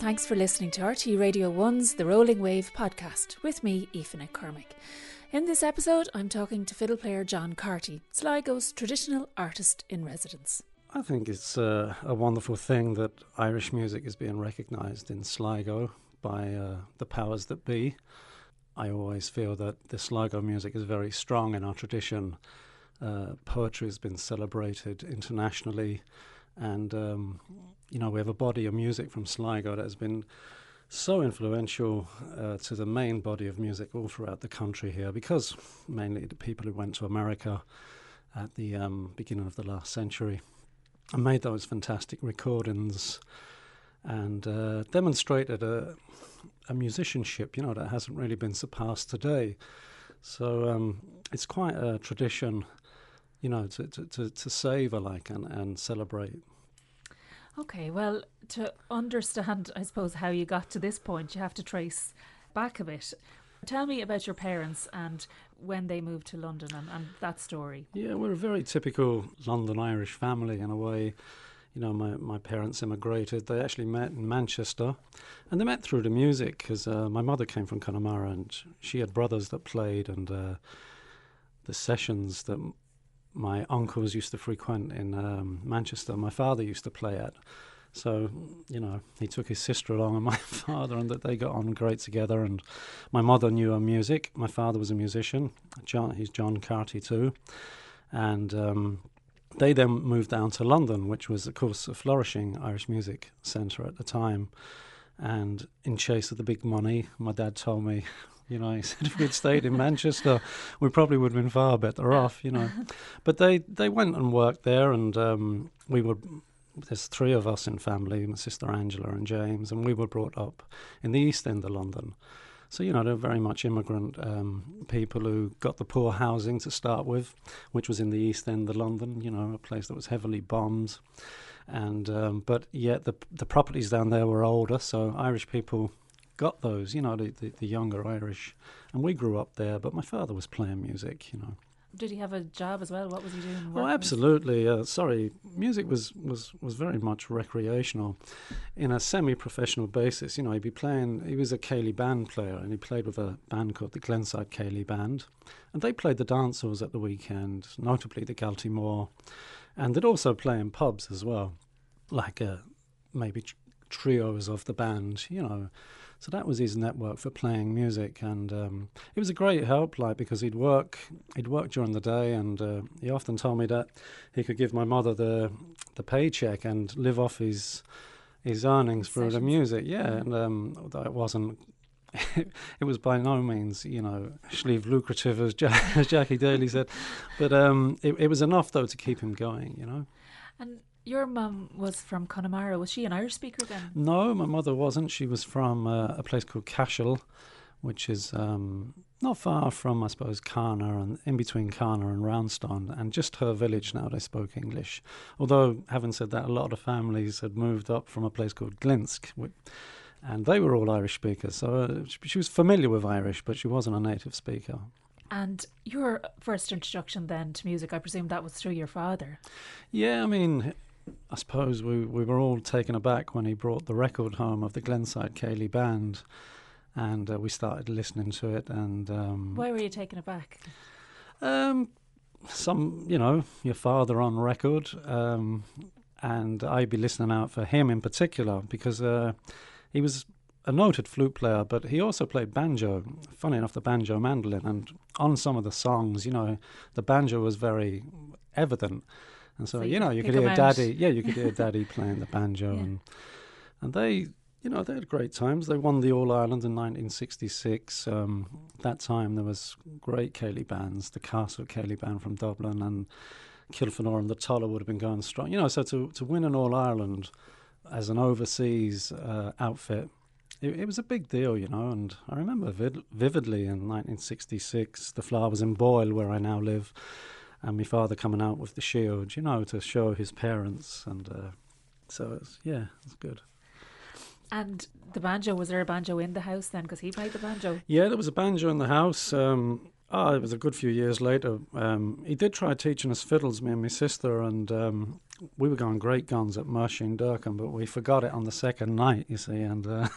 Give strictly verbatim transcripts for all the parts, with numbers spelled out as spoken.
thanks for listening to R T E Radio one's The Rolling Wave podcast with me, Aoife McCormick. In this episode, I'm talking to fiddle player John Carty, Sligo's traditional artist in residence. I think it's uh, a wonderful thing that Irish music is being recognised in Sligo by uh, the powers that be. I always feel that the Sligo music is very strong in our tradition. Uh, poetry has been celebrated internationally, and um, you know, we have a body of music from Sligo that has been so influential uh, to the main body of music all throughout the country here, because mainly the people who went to America at the um, beginning of the last century and made those fantastic recordings and uh, demonstrated a, a musicianship, you know, that hasn't really been surpassed today. So um, it's quite a tradition, you know, to, to, to, to savour like and, and celebrate. Okay, well, to understand, I suppose, how you got to this point, you have to trace back a bit. Tell me about your parents and when they moved to London and, and that story. Yeah, we're a very typical London Irish family in a way. You know, my, my parents immigrated. They actually met in Manchester, and they met through the music because uh, my mother came from Connemara and she had brothers that played, and uh, the sessions that my uncles used to frequent in um, Manchester, my father used to play at. So, you know, he took his sister along and my father, and that they got on great together. And my mother knew her music. My father was a musician. John, he's John Carty too. And um, they then moved down to London, which was, of course, a flourishing Irish music centre at the time. And in chase of the big money, my dad told me, you know, he said if we'd stayed in Manchester, we probably would have been far better off, you know. But they, they went and worked there, and um, we were, there's three of us in family, my sister Angela and James, and we were brought up in the East End of London. So, you know, they're very much immigrant um, people who got the poor housing to start with, which was in the East End of London, you know, a place that was heavily bombed. And um, but yet the the properties down there were older, so Irish people got those, you know, the, the, the younger Irish. And we grew up there, but my father was playing music, you know. Did he have a job as well? What was he doing? Oh, absolutely. Uh, sorry, music was, was, was very much recreational in a semi-professional basis. You know, he'd be playing, he was a Ceilidh band player, and he played with a band called the Glenside Ceilidh Band. And they played the dance halls at the weekend, notably the Galtymore. And they'd also play in pubs as well, like uh, maybe tr- trios of the band, you know. So that was his network for playing music, and um, it was a great help, like, because he'd work, he'd work during the day, and uh, he often told me that he could give my mother the the paycheck and live off his his earnings through the music. Yeah, and um, that wasn't. It was by no means, you know, schlieve lucrative, as, Jack, as Jackie Daly said, but um, it, it was enough though to keep him going, you know. And your mum was from Connemara. Was she an Irish speaker then? No, my mother wasn't. She was from uh, a place called Cashel, which is um, not far from, I suppose, Carner, and in between Carner and Roundstone, and just her village now they spoke English. Although, having said that, a lot of families had moved up from a place called Glinsk, which, and they were all Irish speakers. So uh, she was familiar with Irish, but she wasn't a native speaker. And your first introduction then to music, I presume that was through your father? Yeah, I mean, I suppose we, we were all taken aback when he brought the record home of the Glenside Ceilidh Band, and uh, we started listening to it. And um, why were you taken aback? Um, some, you know, your father on record, um, and I'd be listening out for him in particular because uh, he was a noted flute player, but he also played banjo. Funny enough, the banjo mandolin, and on some of the songs, you know, the banjo was very evident. And so, so you, you know, you could hear Daddy, yeah, you could hear Daddy playing the banjo, yeah. and and they, you know, they had great times. They won the All Ireland in nineteen sixty-six. Um, that time there was great Ceilidh bands, the Castle Ceilidh Band from Dublin, and Kilfenor and the Tulla would have been going strong. You know, so to to win an All Ireland as an overseas uh, outfit, it, it was a big deal, you know. And I remember vid- vividly in nineteen sixty-six, the Flower was in Boyle, where I now live. And my father coming out with the shield, you know, to show his parents. And uh, so, it's, yeah, it's good. And the banjo, was there a banjo in the house then? Because he played the banjo. Yeah, there was a banjo in the house. Um, Oh, it was a good few years later. Um, he did try teaching us fiddles, me and my sister, and um, we were going great guns at Mercia and Durham, but we forgot it on the second night, you see, and uh,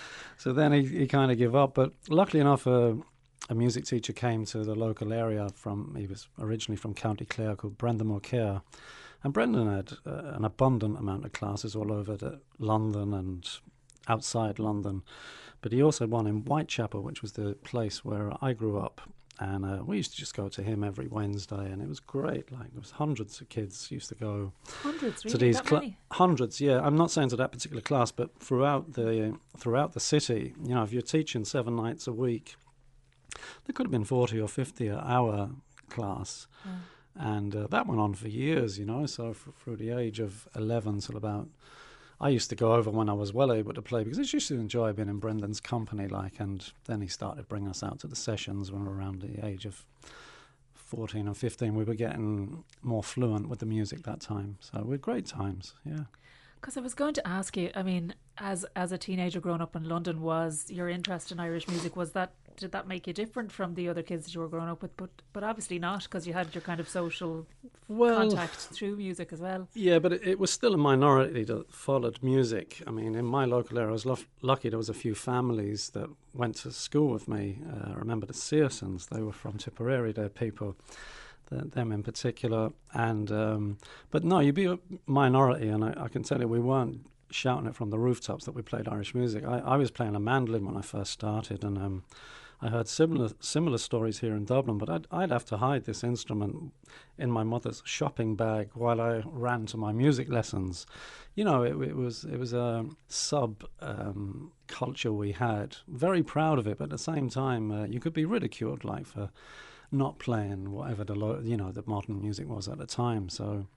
so then he, he kind of gave up. But luckily enough, uh, a music teacher came to the local area from, he was originally from County Clare, called Brendan O'Keir. And Brendan had uh, an abundant amount of classes all over the London and outside London. But he also had one in Whitechapel, which was the place where I grew up. And uh, we used to just go to him every Wednesday, and it was great. Like, there was hundreds of kids used to go Hundreds, really? to these That cla- many? hundreds. Yeah, I'm not saying to that particular class, but throughout the throughout the city. You know, if you're teaching seven nights a week, there could have been forty or fifty an hour class, Yeah. and uh, that went on for years. You know, so f- through the age of eleven till about. I used to go over when I was well able to play because I used to enjoy being in Brendan's company, like, and then he started bringing us out to the sessions when we were around the age of fourteen and fifteen. We were getting more fluent with the music that time, so we had great times, yeah. Because I was going to ask you, I mean, as as a teenager growing up in London, was your interest in Irish music, was that, did that make you different from the other kids that you were growing up with? But but obviously not, because you had your kind of social Well, contact through music as well. yeah, but it, it was still a minority that followed music. I mean, in my local area, I was lo- lucky there was a few families that went to school with me. Uh, I remember the Searsons, they were from Tipperary, they're people, th- them in particular. And um, But no, you'd be a minority, and I, I can tell you we weren't shouting it from the rooftops that we played Irish music. I, I was playing a mandolin when I first started, and um, I heard similar similar stories here in Dublin, but I'd, I'd have to hide this instrument in my mother's shopping bag while I ran to my music lessons. You know, it, it was it was a sub um, culture we had. Very proud of it, but at the same time, uh, you could be ridiculed, like, for not playing whatever the lo- you know the modern music was at the time. So,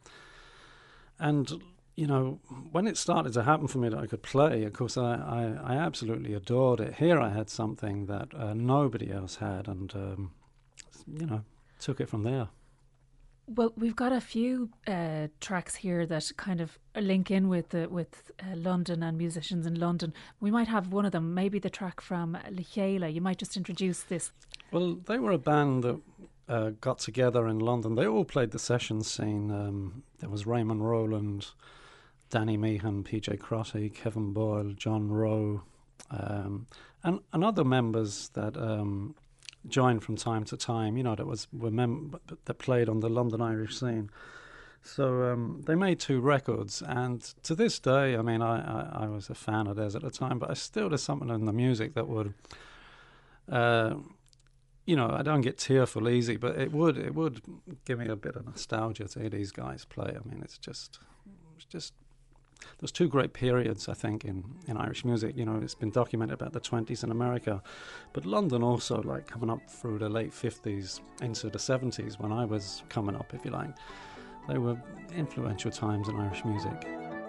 and you know, when it started to happen for me that I could play, of course, I, I, I absolutely adored it. Here I had something that uh, nobody else had, and, um, you know, took it from there. Well, we've got a few uh, tracks here that kind of link in with the, with uh, London and musicians in London. We might have one of them, maybe the track from Lechéile. You might just introduce this. Well, they were a band that uh, got together in London. They all played the session scene. Um, there was Raymond Rowland, Danny Meehan, P J Crotty, Kevin Boyle, John Rowe, um, and, and other members that um, joined from time to time, you know, that was were mem- that played on the London Irish scene. So um, they made two records, and to this day, I mean, I, I, I was a fan of theirs at the time, but I still, there's something in the music that would, uh, you know, I don't get tearful easy, but it would it would give me a bit of nostalgia to hear these guys play. I mean, it's just, it's just. There's two great periods, I think, in, in Irish music. You know, it's been documented about the twenties in America, but London also, like, coming up through the late fifties into the seventies when I was coming up, if you like. They were influential times in Irish music.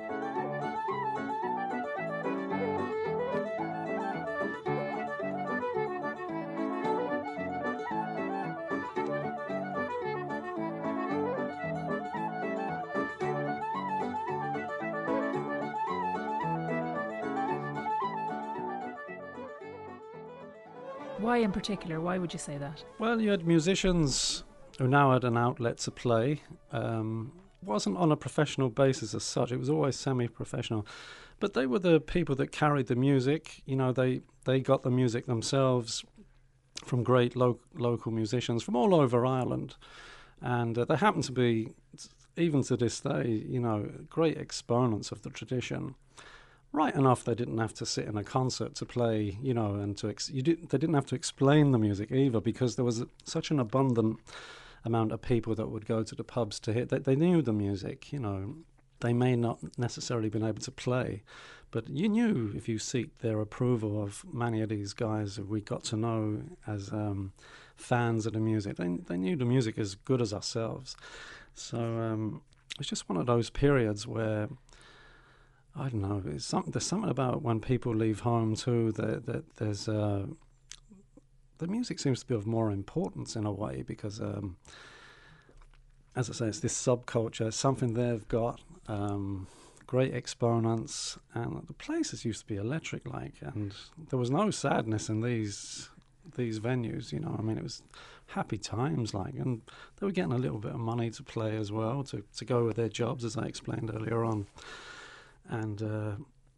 Why in particular? Why would you say that? Well, you had musicians who now had an outlet to play. Um, wasn't on a professional basis as such. It was always semi-professional. But they were the people that carried the music. You know, they, they got the music themselves from great lo- local musicians from all over Ireland. And uh, they happen to be, even to this day, you know, great exponents of the tradition. Right enough, they didn't have to sit in a concert to play, you know, and to ex- you did, they didn't have to explain the music either, because there was a, such an abundant amount of people that would go to the pubs to hear. They, they knew the music, you know. They may not necessarily been able to play, but you knew, if you seek their approval of many of these guys that we got to know as um, fans of the music, they they knew the music as good as ourselves. So um, it's just one of those periods where, I don't know, it's some, there's something about when people leave home too, that, that there's uh, the music seems to be of more importance in a way, because um, as I say, it's this subculture, it's something they've got, um, great exponents, and the places used to be electric, like, and there was no sadness in these these venues, you know. I mean, it was happy times, like, and they were getting a little bit of money to play as well, to, to go with their jobs, as I explained earlier on. And uh,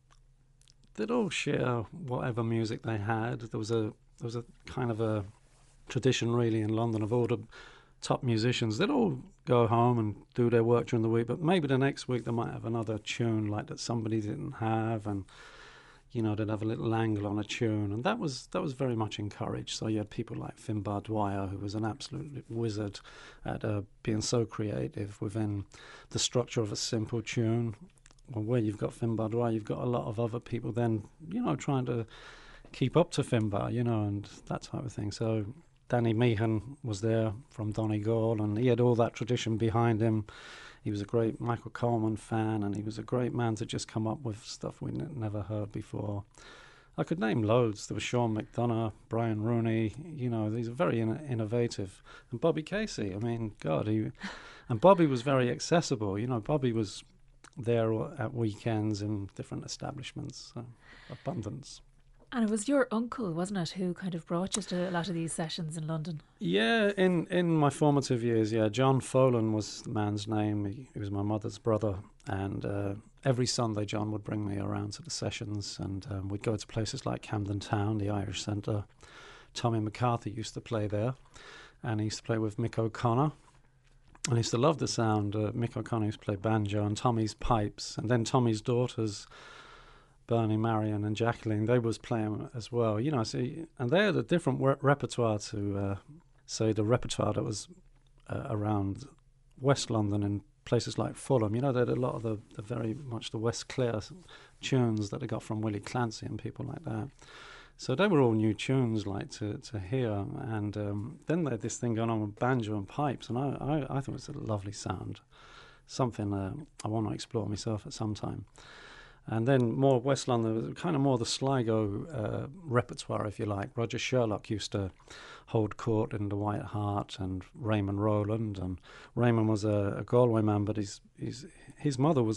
they'd all share whatever music they had. There was a there was a kind of a tradition, really, in London of all the top musicians. They'd all go home and do their work during the week, but maybe the next week they might have another tune like that somebody didn't have, and you know, they'd have a little angle on a tune, and that was that was very much encouraged. So you had people like Finbar Dwyer, who was an absolute wizard at uh, being so creative within the structure of a simple tune. Well, where you've got Finbar Dwyer, you've got a lot of other people then, you know, trying to keep up to Finbar, you know, and that type of thing. So Danny Meehan was there from Donegal, and he had all that tradition behind him. He was a great Michael Coleman fan, and he was a great man to just come up with stuff we'd n- never heard before. I could name loads. There was Sean McDonough, Brian Rooney, you know, these are very in- innovative. And Bobby Casey, I mean, God, he... And Bobby was very accessible, you know, Bobby was there at weekends in different establishments, so abundance. And it was your uncle, wasn't it, who kind of brought you to a lot of these sessions in London? Yeah, in, in my formative years, yeah. John Folan was the man's name. He, he was my mother's brother. And uh, every Sunday, John would bring me around to the sessions, and um, we'd go to places like Camden Town, the Irish Centre. Tommy McCarthy used to play there, and he used to play with Mick O'Connor. And I used to love the sound. Uh, Mick O'Connor used to play banjo, and Tommy's pipes. And then Tommy's daughters, Bernie, Marion and Jacqueline, they was playing as well, you know. See, and they had a different re- repertoire to, uh, say, the repertoire that was uh, around West London and places like Fulham. You know, they had a lot of the, the very much the West Clare tunes that they got from Willie Clancy and people like that. So they were all new tunes, like, to, to hear. And um, then they had this thing going on with banjo and pipes, and I, I, I thought it was a lovely sound, something uh, I want to explore myself at some time. And then more West London, kind of more the Sligo uh, repertoire, if you like. Roger Sherlock used to hold court in the White Hart, and Raymond Rowland. And Raymond was a, a Galway man, but his, his, his mother was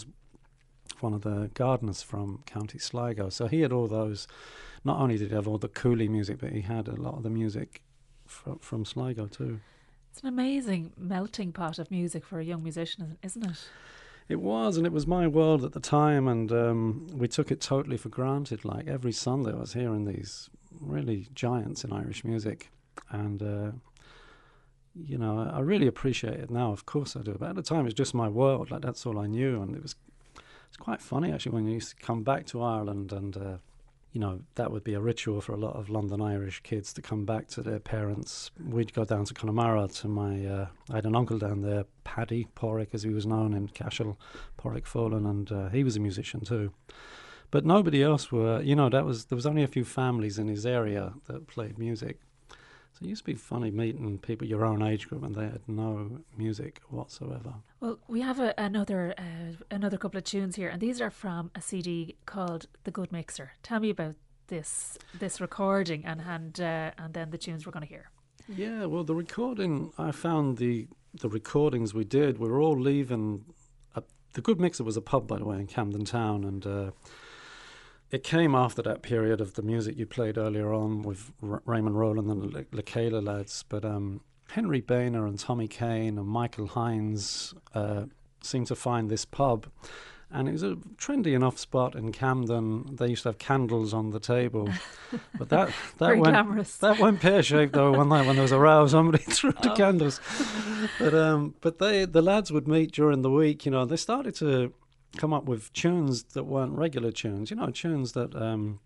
one of the gardeners from County Sligo. So he had all those, not only did he have all the coolie music, but he had a lot of the music from, from Sligo too. It's an amazing melting pot of music for a young musician, isn't it? It was, and it was my world at the time, and um, we took it totally for granted. Like, every Sunday I was hearing these really giants in Irish music, and, uh, you know, I really appreciate it now, of course I do, but at the time it was just my world, like, that's all I knew, and it was it's quite funny, actually, when you used to come back to Ireland, and, uh, you know, that would be a ritual for a lot of London Irish kids to come back to their parents. We'd go down to Connemara to my, uh, I had an uncle down there, Paddy Porrick, as he was known in Cashel, Porrick Folan, and uh, he was a musician too. But nobody else were, you know, that was there was only a few families in his area that played music. So it used to be funny meeting people your own age group, and they had no music whatsoever. Well, we have a, another uh, another couple of tunes here, and these are from a C D called The Good Mixer. Tell me about this this recording, and and uh, and then the tunes we're going to hear. Yeah, well, the recording, I found the the recordings we did, we were all leaving. A, the Good Mixer was a pub, by the way, in Camden Town, and uh, it came after that period of the music you played earlier on with R- Raymond Rowland and the Lekela lads. But um, Henry Boehner and Tommy Kane and Michael Hines uh, seemed to find this pub. And it was a trendy enough spot in Camden. They used to have candles on the table. But that that Very went glamorous. that went pear-shaped, though, one night when there was a row. Somebody threw the Oh. candles. But um, but they the lads would meet during the week, you know. They started to come up with tunes that weren't regular tunes, you know, tunes that um,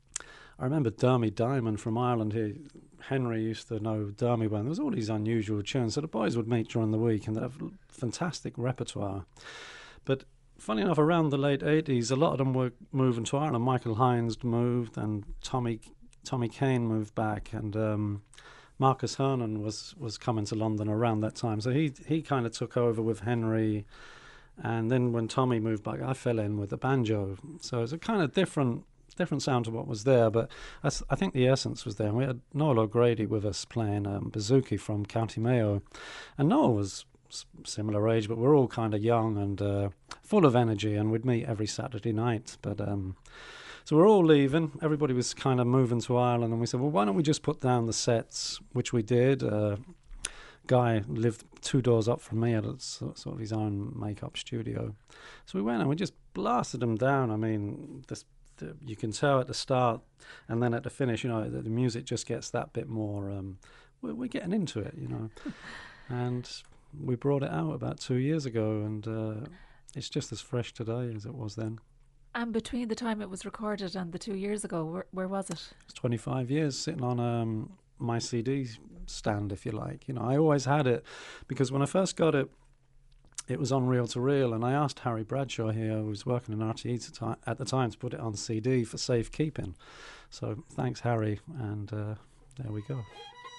I remember Dermy Diamond from Ireland here. Henry used to know Dermy well. There was all these unusual tunes. So the boys would meet during the week, and they'd have fantastic repertoire. But funny enough, around the late eighties, a lot of them were moving to Ireland. Michael Hines moved, and Tommy Tommy Kane moved back, and um, Marcus Hernan was, was coming to London around that time. So he he kind of took over with Henry. And then when Tommy moved back, I fell in with the banjo. So it's a kind of different different sound to what was there. But I, I think the essence was there. And we had Noel O'Grady with us playing um, bouzouki from County Mayo. And Noel was s- similar age, but we're all kind of young and uh, full of energy. And we'd meet every Saturday night. But um, So we're all leaving. Everybody was kind of moving to Ireland, and we said, well, why don't we just put down the sets, which we did. Uh, Guy lived two doors up from me at a, sort of his own makeup studio. So we went and we just blasted them down. I mean, this, the, you can tell at the start and then at the finish, you know, the, the music just gets that bit more, um, we're, we're getting into it, you know. And we brought it out about two years ago, and uh, it's just as fresh today as it was then. And between the time it was recorded and the two years ago, where, where was it? It's twenty-five years sitting on um, my C D stand, if you like. You know, I always had it because when I first got it, it was on reel to reel, and I asked Harry Bradshaw here, who was working in R T E at the time, to put it on C D for safekeeping. So thanks, Harry, and uh, there we go.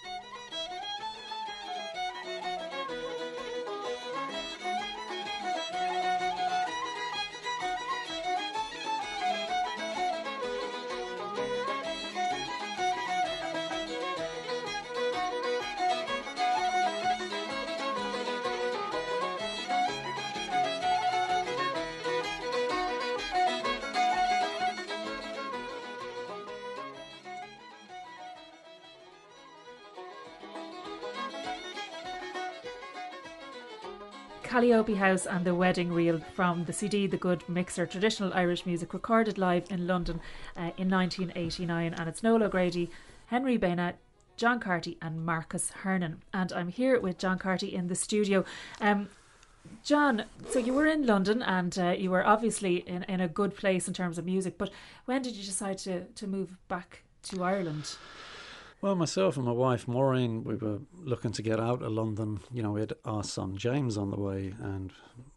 Calliope House and the Wedding Reel from the C D The Good Mixer, traditional Irish music recorded live in London uh, in nineteen eighty-nine, and it's Noel O'Grady, Henry Baina, John Carty and Marcus Hernan, and I'm here with John Carty in the studio. Um, John, so you were in London and uh, you were obviously in, in a good place in terms of music, but when did you decide to, to move back to Ireland? Well, myself and my wife Maureen, we were looking to get out of London. You know, we had our son James on the way, and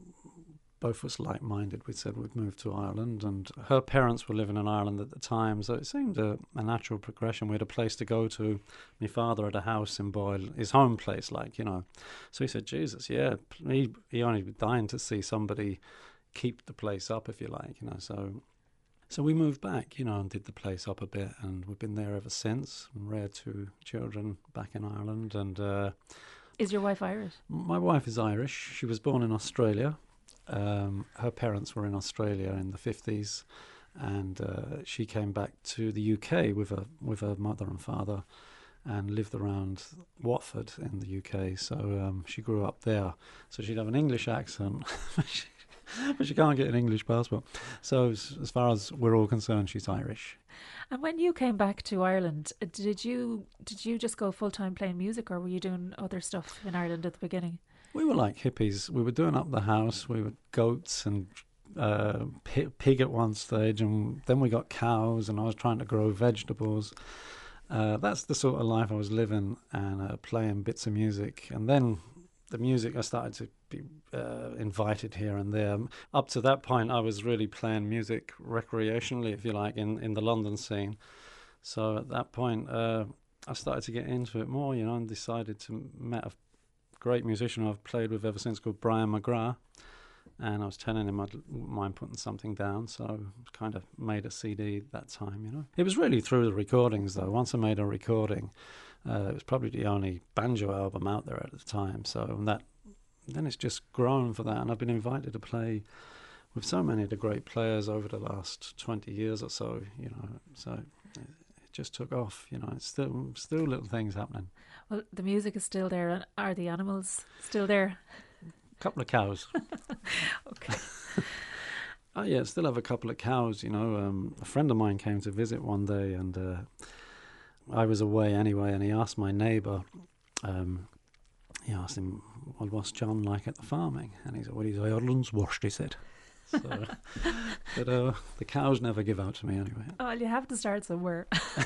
both of us like-minded. We said we'd move to Ireland, and her parents were living in Ireland at the time, so it seemed a, a natural progression. We had a place to go to. My father had a house in Boyle, his home place, like, you know. So he said, Jesus, yeah, he, he only dying to see somebody keep the place up, if you like, you know, so... So we moved back, you know, and did the place up a bit, and we've been there ever since. And reared two children back in Ireland. And uh, is your wife Irish? My wife is Irish. She was born in Australia. Um, her parents were in Australia in the fifties, and uh, she came back to the U K with her with her mother and father, and lived around Watford in the U K. So um, she grew up there. So she'd have an English accent. But she can't get an English passport. So as, as far as we're all concerned, she's Irish. And when you came back to Ireland, did you did you just go full-time playing music, or were you doing other stuff in Ireland at the beginning? We were like hippies. We were doing up the house. We were goats and uh, p- pig at one stage, and then we got cows, and I was trying to grow vegetables. Uh, that's the sort of life I was living, and uh, playing bits of music. And then the music, I started to be uh, invited here and there. Up to that point, I was really playing music recreationally, if you like, in, in the London scene. So at that point, uh, I started to get into it more, you know, and decided to meet a great musician I've played with ever since called Brian McGrath. And I was telling him I'd mind putting something down, so kind of made a C D that time, you know. It was really through the recordings, though. Once I made a recording, uh, it was probably the only banjo album out there at the time, so and that then it's just grown for that, and I've been invited to play with so many of the great players over the last twenty years or so, you know, so it just took off, you know. It's still still little things happening. Well, the music is still there, and are the animals still there? Couple of cows. Okay. Oh yeah, still have a couple of cows, you know. Um, a friend of mine came to visit one day, and uh, I was away anyway, and he asked my neighbour, um, he asked him, well, what's John like at the farming? And he said, well, he's Ireland's worst, he said. So, but uh, the cows never give out to me anyway. Oh, well, you have to start somewhere.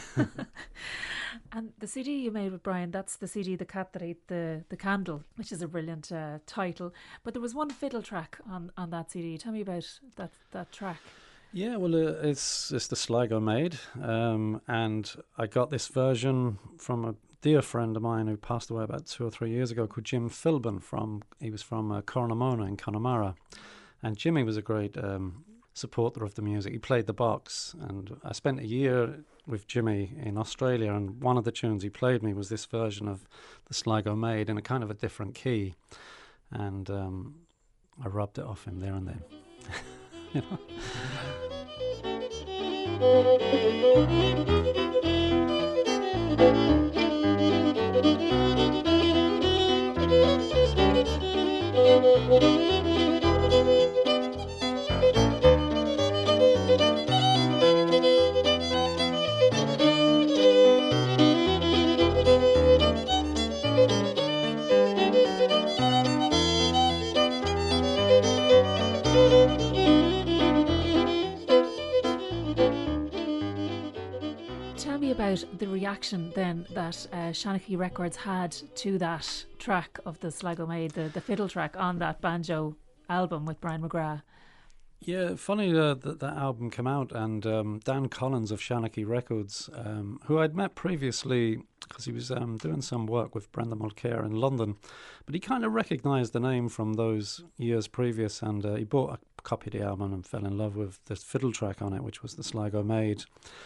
And the C D you made with Brian, that's the C D, The Cat That Ate the, the Candle, which is a brilliant uh, title. But there was one fiddle track on, on that C D. Tell me about that that track. Yeah, well, uh, it's it's the Sligo Maid, um, and I got this version from a dear friend of mine who passed away about two or three years ago, called Jim Philbin. From he was from uh, Cornamona in Connemara, and Jimmy was a great um, supporter of the music. He played the box, and I spent a year with Jimmy in Australia, and one of the tunes he played me was this version of the Sligo Maid in a kind of a different key, and um, I rubbed it off him there and then. You know? Tell me about the reaction then that uh, Shanachie Records had to that track of the Sligo Maid, the, the fiddle track on that banjo album with Brian McGrath. Yeah, funny uh, that that album came out, and um, Dan Collins of Shanachie Records, um, who I'd met previously because he was um, doing some work with Brendan Mulcair in London, but he kind of recognised the name from those years previous, and uh, he bought a copy of the album and fell in love with the fiddle track on it, which was the Sligo Maid,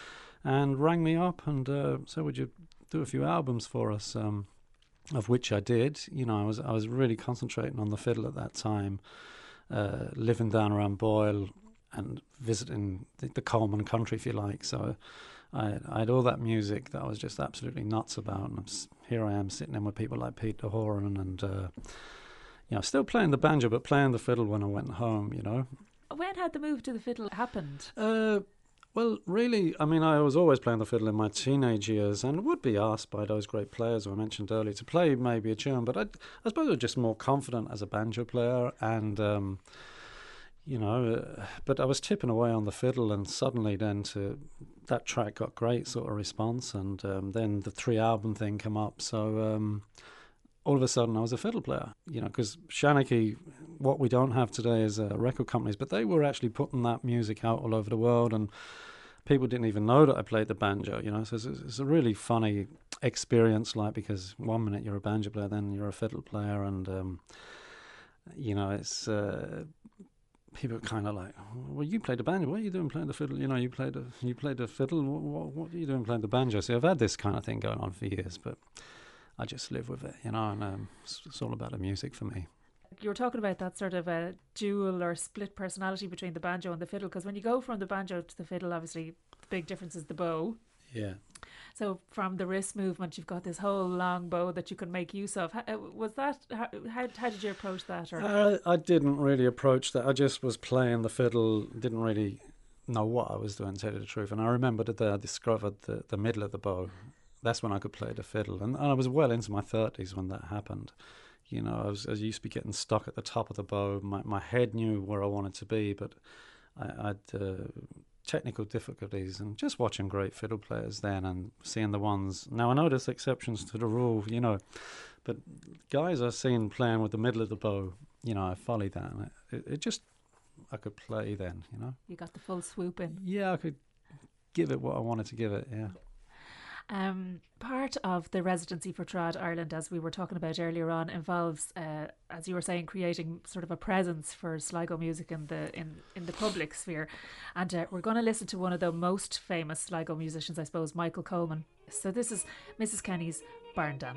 and rang me up and uh, said, would you do a few albums for us, um, of which I did. You know, I was I was really concentrating on the fiddle at that time, uh, living down around Boyle and visiting the, the Coleman country, if you like. So I, I had all that music that I was just absolutely nuts about, and I'm, here I am sitting in with people like Peter Horan and, uh, you know, still playing the banjo, but playing the fiddle when I went home, you know. When had the move to the fiddle happened? Uh, Well, really, I mean, I was always playing the fiddle in my teenage years and would be asked by those great players who I mentioned earlier to play maybe a tune, but I, I suppose I was just more confident as a banjo player and, um, you know, uh, but I was tipping away on the fiddle, and suddenly then to that track got great sort of response, and um, then the three album thing came up, so um, all of a sudden I was a fiddle player, you know, because Shanachie, what we don't have today is uh, record companies, but they were actually putting that music out all over the world, and people didn't even know that I played the banjo, you know, so it's, it's a really funny experience, like, because one minute you're a banjo player, then you're a fiddle player, and, um, you know, it's, uh, people are kind of like, well, you played the banjo, what are you doing playing the fiddle, you know, you played the, you played the fiddle, what, what, what are you doing playing the banjo? So I've had this kind of thing going on for years, but I just live with it, you know, and um, it's, it's all about the music for me. You were talking about that sort of a dual or split personality between the banjo and the fiddle, because when you go from the banjo to the fiddle, obviously the big difference is the bow. Yeah. So from the wrist movement, you've got this whole long bow that you can make use of. How, was that, how, how, how did you approach that? Or? Uh, I didn't really approach that. I just was playing the fiddle, didn't really know what I was doing, to tell you the truth. And I remember the day I discovered the, the middle of the bow. That's when I could play the fiddle. And, and I was well into my thirties when that happened. You know, I was I used to be getting stuck at the top of the bow. My my head knew where I wanted to be, but I had uh, technical difficulties. And just watching great fiddle players then and seeing the ones. Now, I know there's exceptions to the rule, you know, but guys I've seen playing with the middle of the bow, you know, I followed that. And it, it, it just, I could play then, you know. You got the full swoop in. Yeah, I could give it what I wanted to give it, yeah. Um, part of the residency for Trad Ireland, as we were talking about earlier on, involves, uh, as you were saying, creating sort of a presence for Sligo music in the in, in the public sphere. And uh, we're going to listen to one of the most famous Sligo musicians, I suppose, Michael Coleman. So this is Missus Kenny's Barn Dance.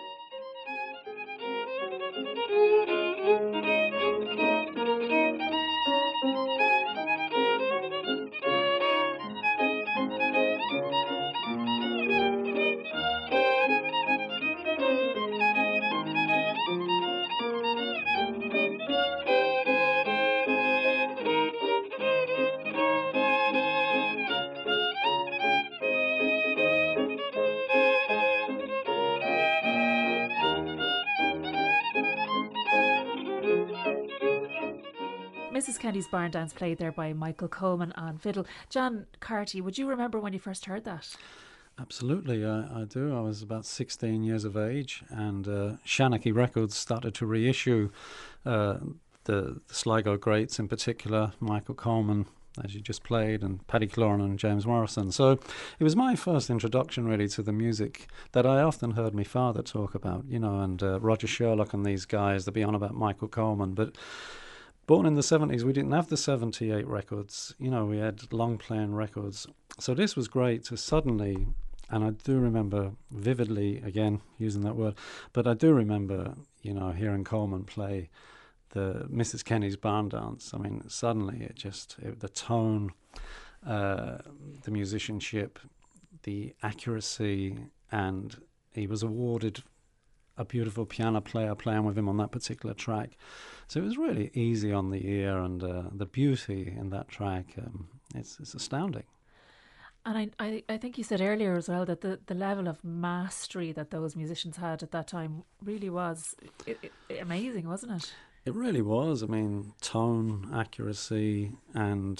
Missus Kenny's Barn Dance, played there by Michael Coleman on fiddle. John Carty, would you remember when you first heard that? Absolutely, I, I do. I was about sixteen years of age, and uh, Shanachie Records started to reissue uh, the, the Sligo greats, in particular Michael Coleman, as you just played, and Paddy Cloran and James Morrison. So it was my first introduction, really, to the music that I often heard my father talk about, you know, and uh, Roger Sherlock and these guys, they'd be on about Michael Coleman, but born in the seventies, we didn't have the seventy-eight records. You know, we had long-playing records. So this was great to suddenly, and I do remember vividly, again, using that word, but I do remember, you know, hearing Coleman play the Missus Kenny's Barn Dance. I mean, suddenly it just, it, the tone uh, the musicianship, the accuracy, and he was awarded a beautiful piano player playing with him on that particular track. So it was really easy on the ear, and uh, the beauty in that track, um, it's, it's astounding. And I, I, I think you said earlier as well that the, the level of mastery that those musicians had at that time really was it, it, amazing, wasn't it? It really was. I mean, tone, accuracy, and,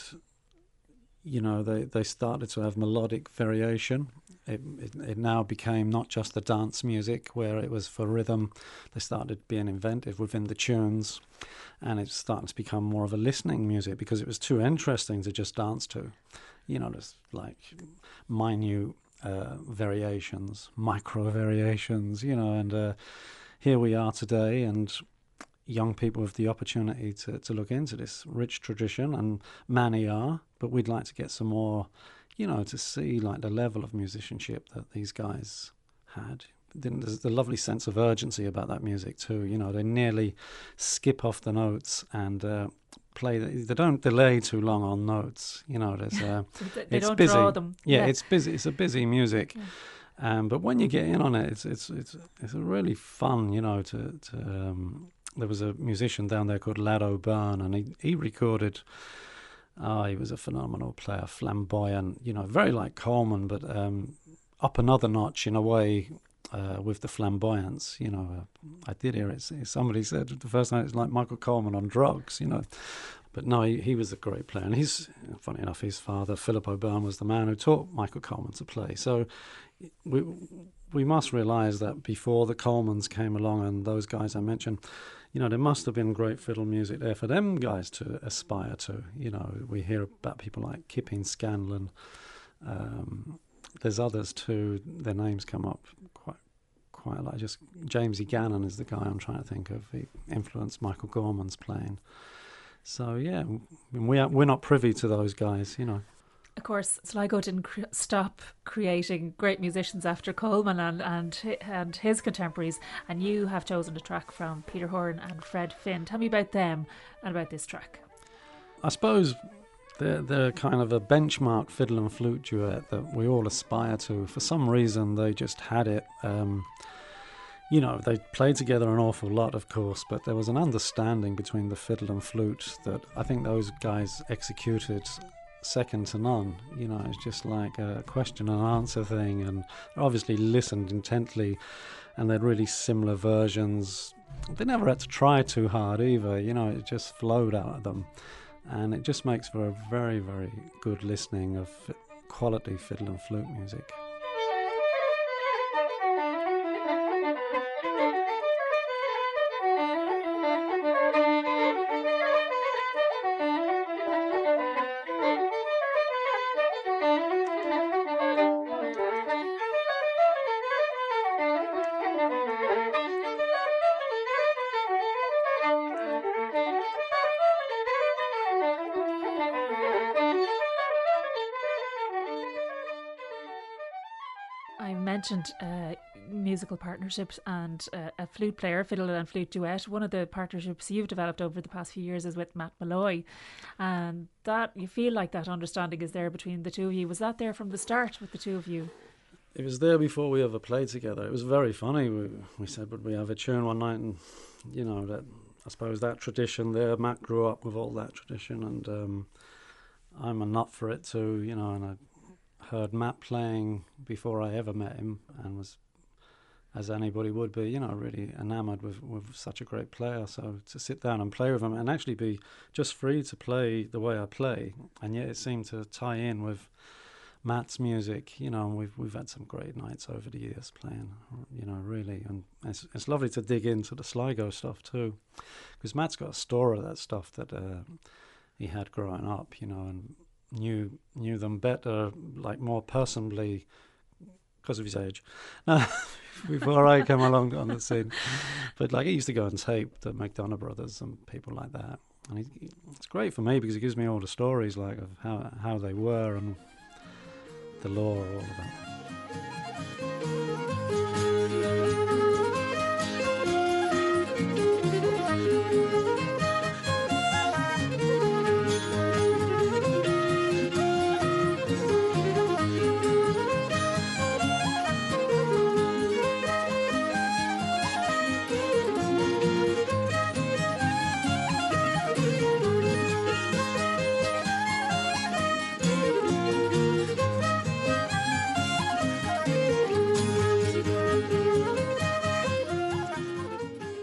you know, they, they started to have melodic variation. It, it it now became not just the dance music where it was for rhythm. They started being inventive within the tunes, and it started to become more of a listening music because it was too interesting to just dance to. You know, there's like minute uh, variations, micro variations, you know, and uh, here we are today, and young people have the opportunity to, to look into this rich tradition, and many are, but we'd like to get some more, you know, to see like the level of musicianship that these guys had. Then there's the lovely sense of urgency about that music too. You know, they nearly skip off the notes and uh, play. The, they don't delay too long on notes. You know, there's uh, they, they it's don't busy. draw them. Yeah, Yeah, it's busy. It's a busy music. Yeah. Um, but when you get in on it, it's it's it's it's really fun. You know, to to um, there was a musician down there called Lad O'Byrne, and he he recorded. Oh, he was a phenomenal player, flamboyant. You know, very like Coleman, but um, up another notch in a way. Uh, with the flamboyance, you know, uh, I did hear it. Somebody said the first night it's like Michael Coleman on drugs, you know. But no, he, he was a great player. And he's, funny enough, his father, Philip O'Byrne, was the man who taught Michael Coleman to play. So we we must realise that before the Colemans came along and those guys I mentioned, you know, there must have been great fiddle music there for them guys to aspire to. You know, we hear about people like Kipping Scanlon. Um, there's others too. Their names come up quite quite a lot. Just James E. Gannon is the guy I'm trying to think of. He influenced Michael Gorman's playing. So yeah, we are, we're not privy to those guys, you know. Of course, Sligo didn't cr- stop creating great musicians after Coleman and, and and his contemporaries, and you have chosen a track from Peter Horan and Fred Finn. Tell me about them and about this track. I suppose they're, they're kind of a benchmark fiddle and flute duet that we all aspire to. For some reason, they just had it. Um, you know, they played together an awful lot, of course, but there was an understanding between the fiddle and flute that I think those guys executed second to none. You know, it's just like a question and answer thing, and obviously listened intently, and they're really similar versions. They never had to try too hard either, you know, it just flowed out of them, and it just makes for a very, very good listening of quality fiddle and flute music. Mentioned uh, musical partnerships and uh, a flute player, fiddle and flute duet. One of the partnerships you've developed over the past few years is with Matt Malloy, and that you feel like that understanding is there between the two of you. Was that there from the start with the two of you? It was there before we ever played together. It was very funny. We, we said, would we have a tune one night? And, you know, that I suppose that tradition there, Matt grew up with all that tradition, and um, I'm a nut for it too, you know, and I heard Matt playing before I ever met him, and was, as anybody would be, you know, really enamoured with, with such a great player. So to sit down and play with him and actually be just free to play the way I play, and yet it seemed to tie in with Matt's music, you know, and we've we've had some great nights over the years playing, you know, really, and it's it's lovely to dig into the Sligo stuff too, because Matt's got a store of that stuff that uh, he had growing up, you know, and knew knew them better, like more personally, because of his age, before I came along on the scene. But like, he used to go and tape the McDonough brothers and people like that, and he, it's great for me because it gives me all the stories like of how how they were and the lore, all of that.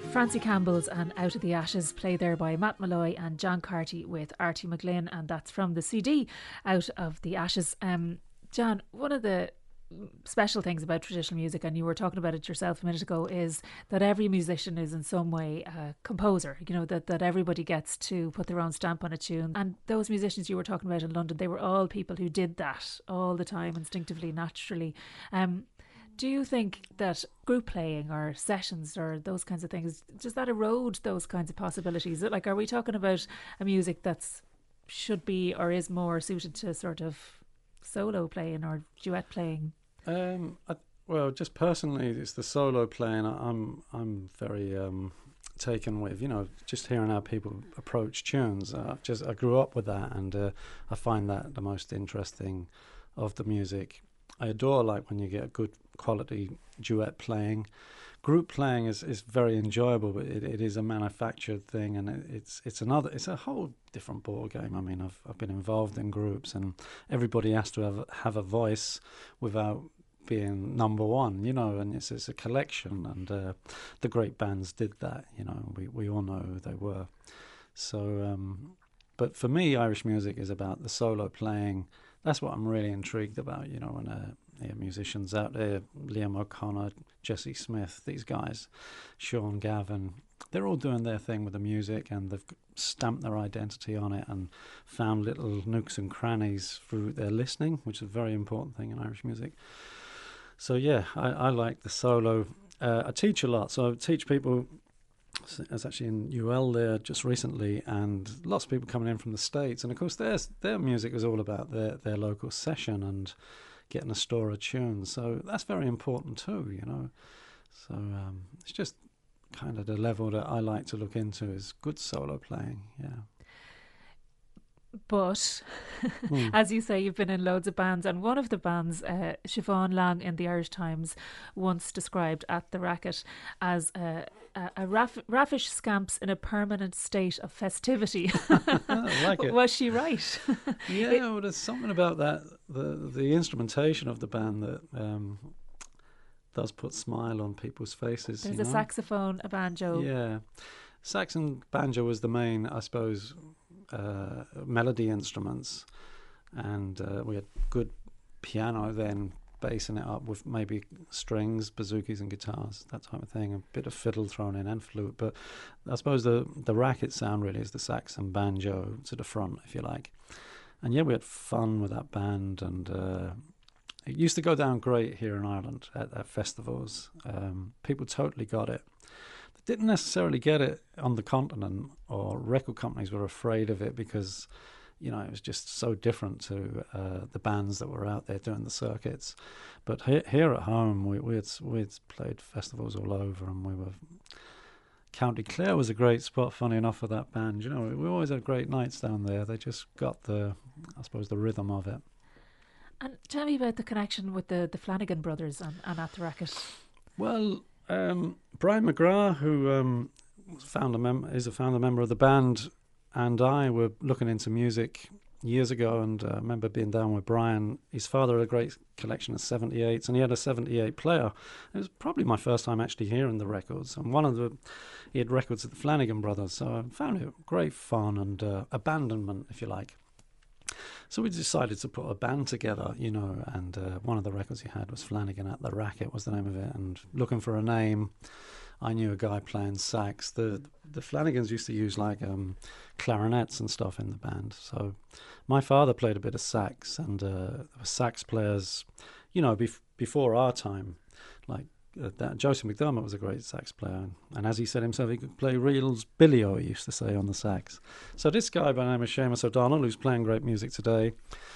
Francie Campbell's and Out of the Ashes, played there by Matt Malloy and John Carty with Artie McGlynn, and that's from the C D Out of the Ashes. Um, John, one of the special things about traditional music, and you were talking about it yourself a minute ago, is that every musician is in some way a composer, you know, that, that everybody gets to put their own stamp on a tune. And those musicians you were talking about in London, they were all people who did that all the time, instinctively, naturally. Um, do you think that group playing or sessions or those kinds of things, does that erode those kinds of possibilities? Like, are we talking about a music that's should be or is more suited to sort of solo playing or duet playing? Um, I, well, just personally, it's the solo playing. I'm I'm very um, taken with, you know, just hearing how people approach tunes. Uh, just I grew up with that, and uh, I find that the most interesting of the music. I adore like when you get a good quality duet playing. Group playing is, is very enjoyable, but it, it is a manufactured thing, and it, it's it's another it's a whole different ball game. I mean, I've I've been involved in groups, and everybody has to have have a voice without being number one, you know. And it's it's a collection, and uh, the great bands did that. You know, we we all know who they were. So, um, but for me, Irish music is about the solo playing. That's what I'm really intrigued about, you know, when uh, yeah, musicians out there, Liam O'Connor, Jesse Smith, these guys, Sean Gavin, they're all doing their thing with the music, and they've stamped their identity on it and found little nooks and crannies through their listening, which is a very important thing in Irish music. So, yeah, I, I like the solo. Uh, I teach a lot, so I teach people. I was actually in U L there just recently, and lots of people coming in from the States, and of course their their music is all about their, their local session and getting a store of tunes, so that's very important too, you know. So um, it's just kind of the level that I like to look into is good solo playing, yeah. But mm. as you say, you've been in loads of bands, and one of the bands, uh, Siobhan Lang in the Irish Times once described At the Racket as a, a, a raff, raffish scamps in a permanent state of festivity. I like it. Was she right? Yeah, it, well, there's something about that, the the instrumentation of the band that um, does put a smile on people's faces. There's you a know? saxophone, a banjo. Yeah. Sax and banjo was the main, I suppose, uh, melody instruments, and uh, we had good piano then basing it up with maybe strings, bazookas and guitars, that type of thing, a bit of fiddle thrown in and flute. But I suppose the the racket sound really is the sax and banjo to the front, if you like. And yeah, we had fun with that band, and uh, it used to go down great here in Ireland at, at festivals. Um, people totally got it. They didn't necessarily get it on the continent, or record companies were afraid of it because, you know, it was just so different to uh, the bands that were out there doing the circuits. But he- here at home, we we had, we had played festivals all over, and we were... County Clare was a great spot, funny enough, for that band. You know, we always had great nights down there. They just got the, I suppose, the rhythm of it. And tell me about the connection with the, the Flanagan brothers and, and At the Racket. Well, um, Brian McGrath, who um, found a mem- is a founder member of the band, and I were looking into music years ago, and uh, I remember being down with Brian. His father had a great collection of seventy-eights, and he had a seventy-eight player. It was probably my first time actually hearing the records, and one of the he had records of the Flanagan brothers, so I found it great fun and uh, abandonment, if you like. So we decided to put a band together, you know, and uh, one of the records he had was Flanagan At the Racket was the name of it, and looking for a name, I knew a guy playing sax. The the Flanagans used to use like um, clarinets and stuff in the band. So my father played a bit of sax, and uh, there were sax players, you know, bef- before our time. Like uh, that, Joseph McDermott was a great sax player, and, and as he said himself, he could play reels billy-o, he used to say, on the sax. So this guy by the name of Seamus O'Donnell, who's playing great music today,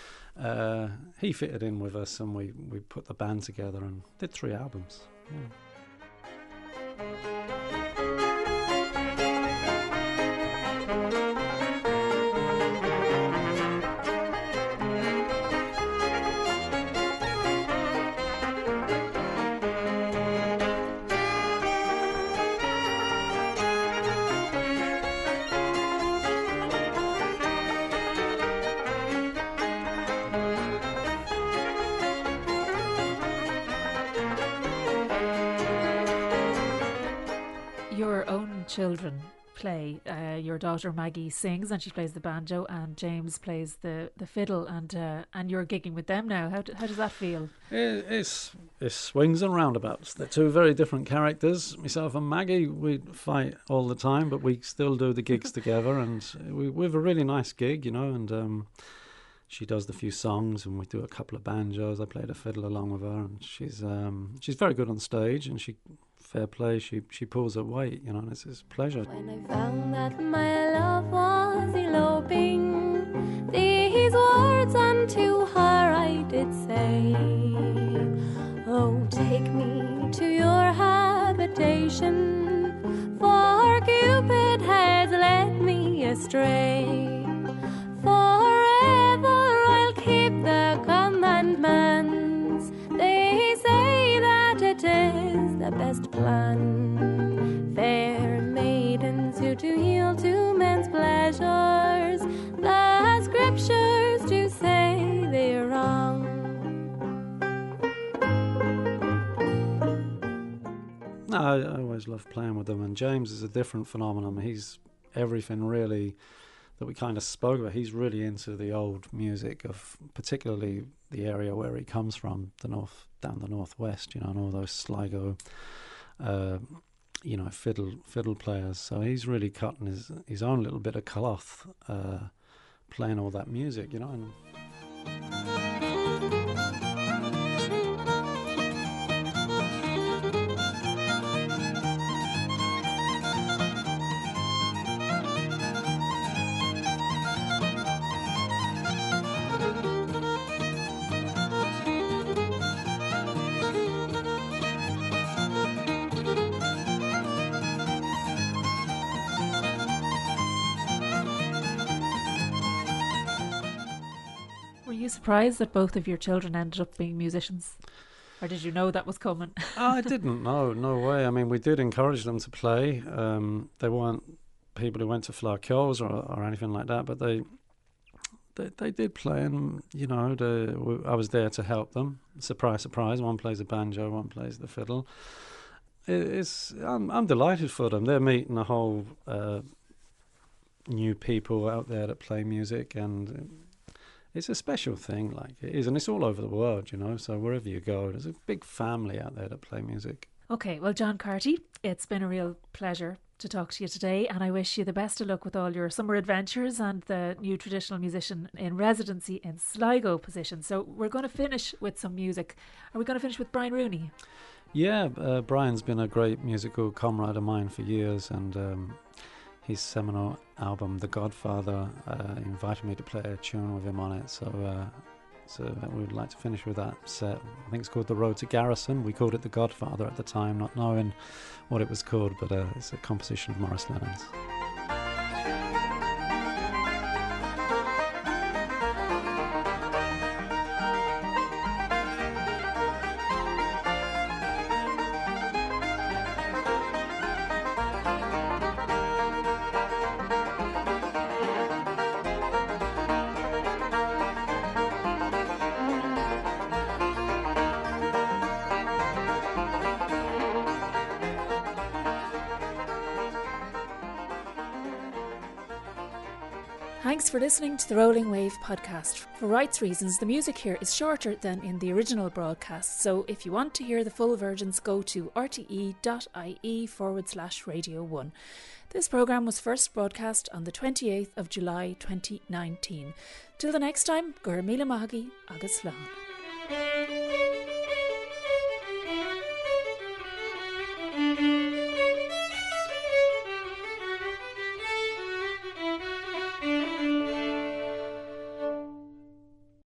uh, he fitted in with us, and we, we put the band together and did three albums. Yeah. Your own children play. Uh, your daughter Maggie sings and she plays the banjo, and James plays the, the fiddle, and uh, and you're gigging with them now. How do, how does that feel? It, it's it swings and roundabouts. They're two very different characters. Myself and Maggie, we fight all the time, but we still do the gigs together, and we, we have a really nice gig, you know. And um, she does the few songs, and we do a couple of banjos. I play the fiddle along with her, and she's um, she's very good on stage, and she. Fair play, she she pulls her weight, you know, and it's, it's a pleasure. When I found that my love was eloping, these words unto her I did say, oh, take me to your habitation, for Cupid has led me astray. Forever I'll keep the commandments, they say that it is the best plan. Fair maidens who do yield to men's pleasures, the scriptures do say they're wrong. No, I, I always love playing with them, and James is a different phenomenon. He's everything really that we kind of spoke about. He's really into the old music of particularly the area where he comes from, the north, down the northwest, you know, and all those Sligo, uh, you know, fiddle fiddle players. So he's really cutting his his own little bit of cloth, uh, playing all that music, you know. And Were you surprised that both of your children ended up being musicians? Or did you know that was coming? I didn't know, no way. I mean, we did encourage them to play. Um, they weren't people who went to Flower Kills or, or anything like that, but they, they they did play, and, you know, the, I was there to help them. Surprise, surprise, one plays the banjo, one plays the fiddle. It, it's I'm, I'm delighted for them. They're meeting a whole uh, new people out there that play music, and it's a special thing, like it is, and it's all over the world, you know, so wherever you go, there's a big family out there that play music. Okay, well, John Carty, it's been a real pleasure to talk to you today, and I wish you the best of luck with all your summer adventures and the new traditional musician in residency in Sligo position. So we're going to finish with some music. Are we going to finish with Brian Rooney? Yeah, uh, Brian's been a great musical comrade of mine for years, and um, his seminal album, The Godfather, uh, invited me to play a tune with him on it. So uh, so we would like to finish with that set. I think it's called The Road to Garrison. We called it The Godfather at the time, not knowing what it was called, but uh, it's a composition of Maurice Lennon's. Thanks for listening to the Rolling Wave podcast. For rights reasons, the music here is shorter than in the original broadcast, so if you want to hear the full versions, go to rte.ie forward slash radio one. This programme was first broadcast on the twenty-eighth of July twenty nineteen. Till the next time, Gur Mila Mahagi, Agus Slán.